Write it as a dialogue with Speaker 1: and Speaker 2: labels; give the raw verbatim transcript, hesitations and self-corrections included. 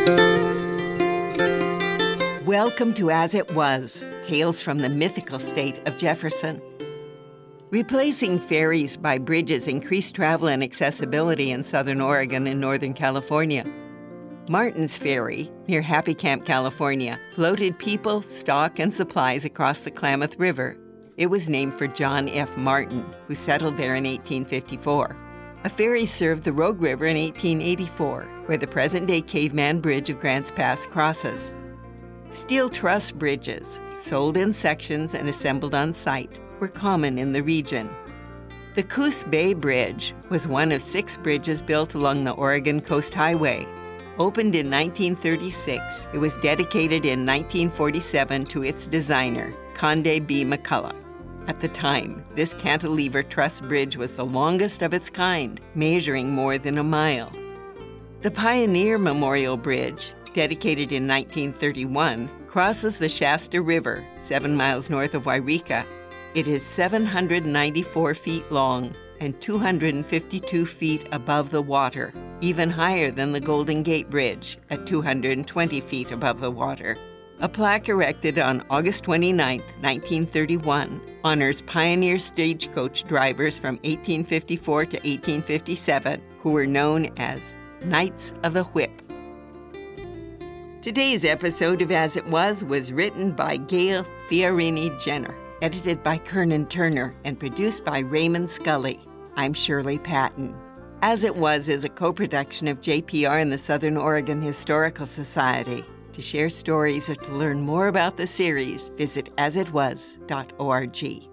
Speaker 1: Welcome to As It Was, tales from the mythical state of Jefferson. Replacing ferries by bridges increased travel and accessibility in southern Oregon and northern California. Martin's Ferry, near Happy Camp, California, floated people, stock, and supplies across the Klamath River. It was named for John F. Martin, who settled there in eighteen fifty-four. A ferry served the Rogue River in eighteen eighty-four, where the present-day Caveman Bridge of Grants Pass crosses. Steel truss bridges, sold in sections and assembled on site, were common in the region. The Coos Bay Bridge was one of six bridges built along the Oregon Coast Highway. Opened in nineteen thirty-six, it was dedicated in nineteen forty-seven to its designer, Conde B. McCullough. At the time, this cantilever truss bridge was the longest of its kind, measuring more than a mile. The Pioneer Memorial Bridge, dedicated in nineteen thirty-one, crosses the Shasta River, seven miles north of Wairika. It is seven hundred ninety-four feet long and two hundred fifty-two feet above the water, even higher than the Golden Gate Bridge at two hundred twenty feet above the water. A plaque erected on August twenty-ninth, nineteen thirty-one, honors pioneer stagecoach drivers from eighteen fifty-four to eighteen fifty-seven, who were known as Knights of the Whip. Today's episode of As It Was was written by Gail Fiorini Jenner, edited by Kernan Turner, and produced by Raymond Scully. I'm Shirley Patton. As It Was is a co-production of J P R and the Southern Oregon Historical Society. To share stories or to learn more about the series, visit as it was dot org.